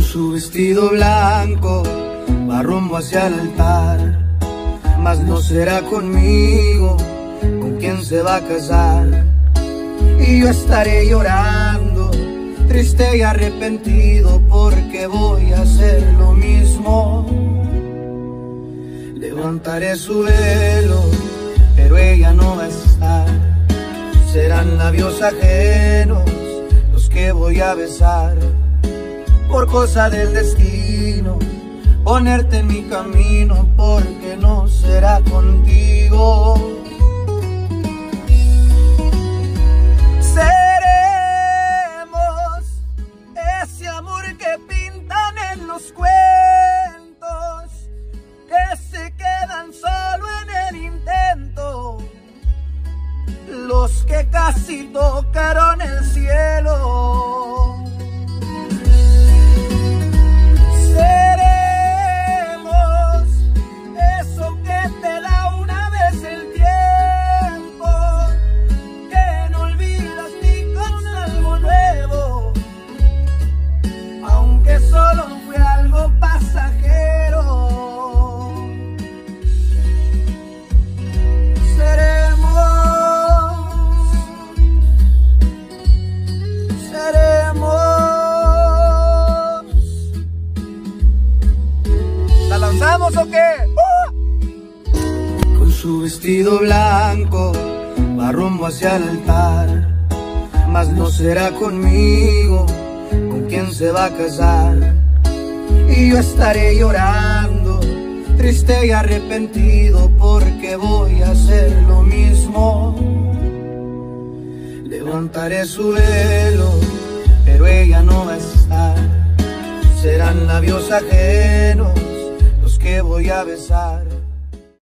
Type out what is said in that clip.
Con su vestido blanco va rumbo hacia el altar, mas no será conmigo con quien se va a casar. Y yo estaré llorando, triste y arrepentido, porque voy a hacer lo mismo. Levantaré su velo, pero ella no va a estar. Serán labios ajenos los que voy a besar. Por cosa del destino, ponerte en mi camino, porque no será contigo. Seremos ese amor que pintan en los cuentos, que se quedan solo en el intento, los que casi tocaron el cielo. Seremos eso que te da una vez el tiempo, que no olvidas ni con algo nuevo, aunque solo fue algo pasajero. ¿La lanzamos o qué? Con su vestido blanco va rumbo hacia el altar, mas no será conmigo con quien se va a casar. Y yo estaré llorando, triste y arrepentido, porque voy a hacer lo mismo. Levantaré su velo, pero ella no va a estar. Serán labios ajenos los que voy a besar.